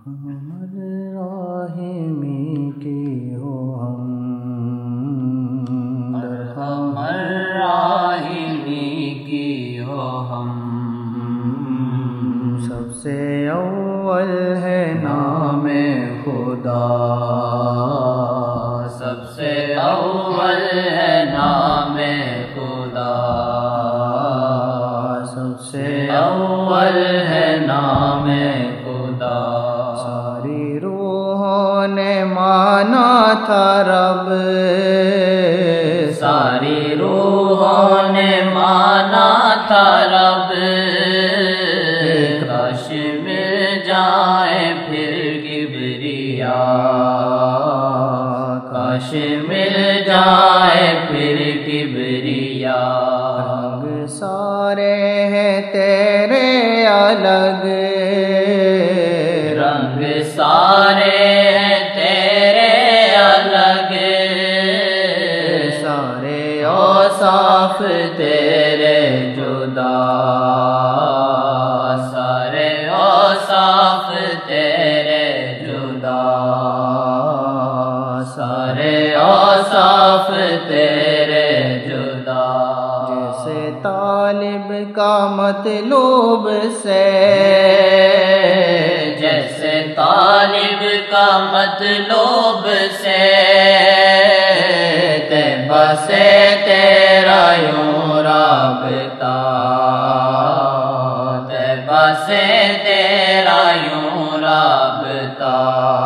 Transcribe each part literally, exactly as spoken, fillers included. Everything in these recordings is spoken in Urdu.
ارحم الراحمین کی ہو ہم، ارحم الراحمین کی ہو ہم، سب سے اول ہے نام خدا، سب سے اول ہے نام خدا، سب سے اول ہے نام خدا، ساری روحوں نے مانا تھا رب، ساری روحوں نے مانا تھا رب، کاش مل جائے پھر کبریا، کاش مل جائے پھر کبریا، رنگ سارے ہیں تیرے الگ، رنگ سارے ہیں تیرے الگ، سارے اوصاف تیرے جدا، سارے اوصاف تیرے جدا، سارے اوصاف تیرے جدا، جیسے طالب کا مطلوب سے، جیسے طالب کا مطلوب سے، طیبہ سے تیرا یوں رابطہ، طیبہ سے تیرا یوں رابطہ،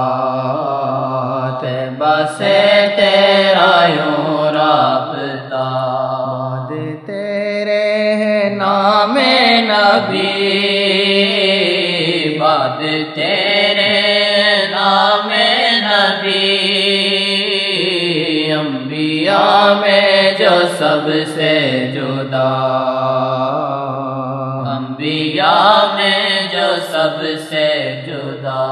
طیبہ سے تیرا یوں رابطہ، بعد تیرے ہے نام نبی، بعد تیرے نام نبی، انبیاء میں جو سب سے جدا، انبیاء میں جو سب سے جدا،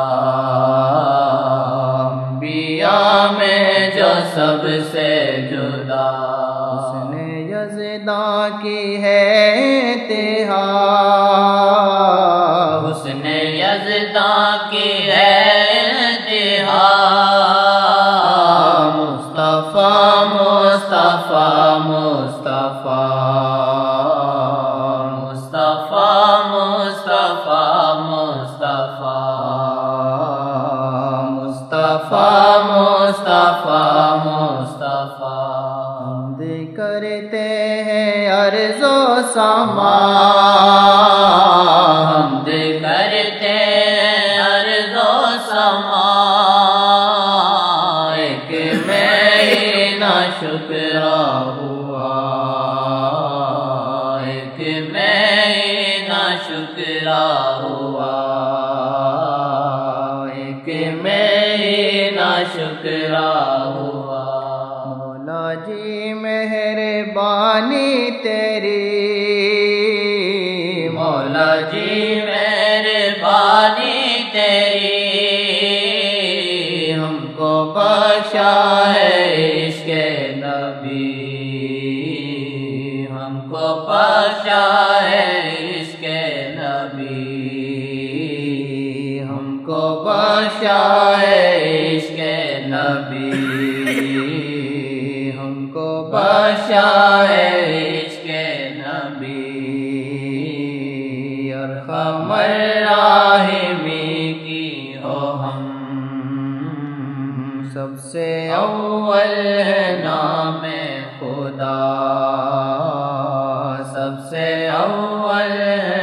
انبیاء میں جو سب سے جدا، حسن یزداں کی ہے انتہا، حسن یزداں کی ہے انتہا، مصطفیٰ مصطفیٰ مصطفیٰ، مصطفیٰ مصطفیٰ مصطفیٰ، مصطفیٰ مصطفیٰ مصطفیٰ، حمد کرتے ہیں عرض و سما، حمد کرتے ہیں عرض و سما، ایک میں ہی نہ شکرا ہوا، ایک میں ہی نہ شکرا ہوا، ایک میں ہی نہ شکرا ہوا، مولا جی مہربانی تیری، مولا جی مہربانی تیری، ہم کو بخشا ہے عشق نبی، ہم کو بخشا ہے عشق نبی، ہم کو بخشا ہے عشق نبی، ہم کو بخشا ہے عشق نبی، ارحم الراحمین کی ہو ہم، سب سے اول ہے نام خدا، سب سے اول ہے